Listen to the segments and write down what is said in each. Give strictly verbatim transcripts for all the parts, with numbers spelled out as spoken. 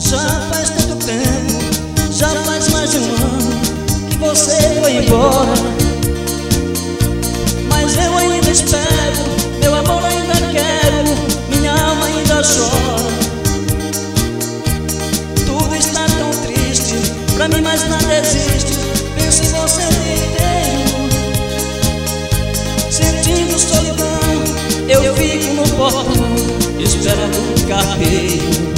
Já faz tanto tempo, já faz mais de um ano que você foi embora, mas eu ainda espero, meu amor ainda quero, minha alma ainda chora. Tudo está tão triste, pra mim mais nada existe, penso em você o dia inteiro. Sentindo solidão, eu fico no portão, esperando o carteiro.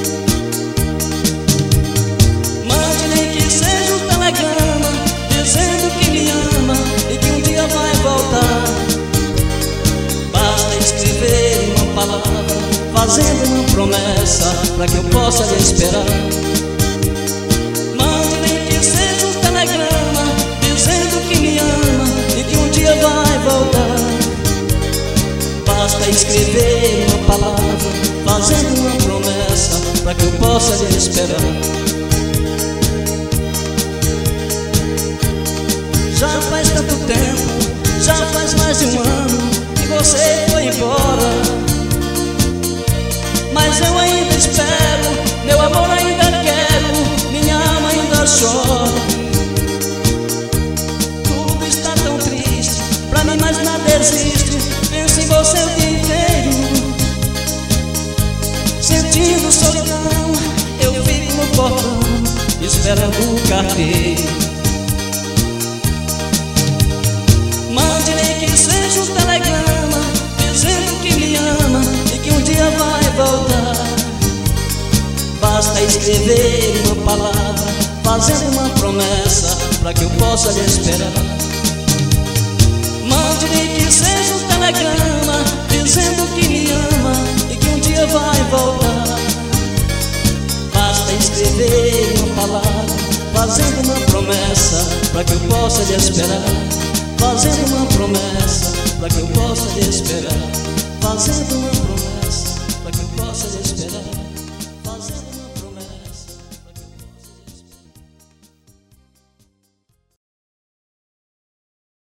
Mande nem que seja um telegrama, dizendo que me ama e que um dia vai voltar. Basta escrever uma palavra, fazendo uma promessa, pra que eu possa lhe esperar. Mande nem que seja um telegrama, dizendo que me ama e que um dia vai voltar. Basta escrever uma palavra, fazendo uma promessa, pra que eu possa lhe esperar. Já faz tanto tempo, já faz mais de um ano que você foi embora, mas eu ainda espero, meu amor ainda quero, minha alma ainda chora. Tudo está tão triste, pra mim mais nada existe, penso em você o dia inteiro. Sentindo solidão, eu fico no portão, esperando o carteiro. Mande nem que seja um telegrama, dizendo que me ama e que um dia vai voltar. Basta escrever uma palavra, fazendo uma promessa, pra que eu possa lhe esperar. Mande nem que seja um telegrama, dizendo que me ama e que um dia vai voltar. Basta escrever uma palavra, fazendo uma promessa, pra que eu possa lhe esperar. Fazendo uma promessa, pra que eu possa lhe esperar. Fazendo uma promessa.